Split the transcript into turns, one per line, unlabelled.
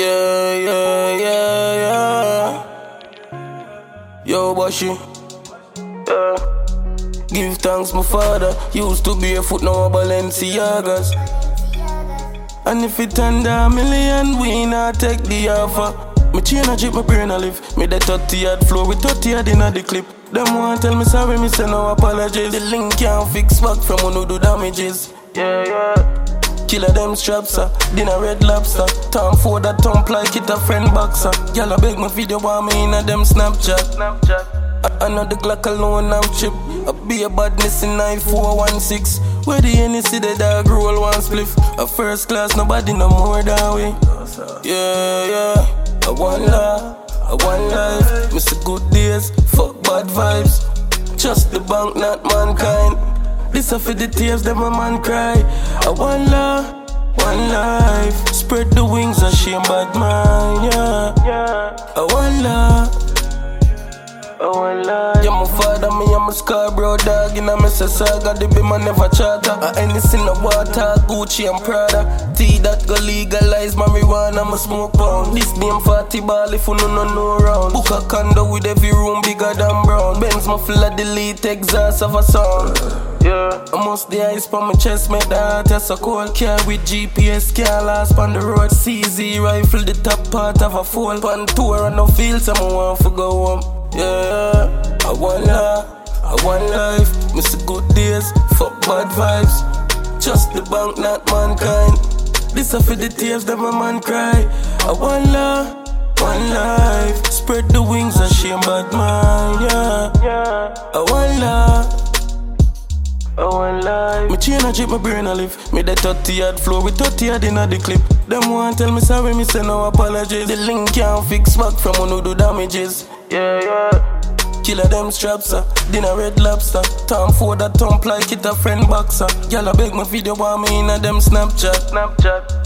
Yeah, yeah, yeah, yeah. Yo, Bashi. Yeah. Give thanks, my father. Used to be a foot, now a Balenciagas. And if it under a million, we not take the offer. Me chain a drip, my brain a live. Me the 30-yard flow with 30-yard inna the clip. Them want tell me sorry, me say no apologies. The link can't fix back from one who do damages. Yeah, yeah. Killer them straps, dinner red lobster. Tom Ford that thump like it a friend boxer. Y'all beg my video want me in a them Snapchat. I know the Glock alone I'm chip. I be a badness in 9416. Where the NEC the dog roll one spliff. A first class, nobody no more that way. Yeah, yeah. I want love, I want life. Miss the good days, fuck bad vibes. Just the bank, not mankind. This a for the tears, them a man cry. I want love, one life. Spread the wings of shame, bad mind, yeah. I want love, I want love. Yeah, my father, me I'm a Scarborough dog. In a Mississauga, the be man never charter. Anything no water, Gucci and Prada. Tea that go legalize marijuana, I'm a smoke pound. This name 40 ball if you no round. Book a condo with every room bigger than brown. Benz muffler delete exhaust of a sound. Yeah, I must the ice on my chest, make the heart so cold. Car with GPS, car last on the road. CZ rifle, the top part of a fold. Pan tour and no field, someone want to go home. Yeah, I want love, I want life. Miss the good days, fuck bad vibes. Just the bank, not mankind. This a for the tears, them a man cry. I want love, one life. Spread the wings of shame, bad mind, yeah. I want love, I want life. Me chain a drip, my brain a live. Me the 30-yard flow with 30-yard inna the clip. Them want tell me sorry, me say no apologies. The link can't fix back from one who do damages. Yeah, yeah. Killer them straps, dinner red lobster. Tom Ford that thump like it a friend boxer. Y'all beg my video want me in a them Snapchat.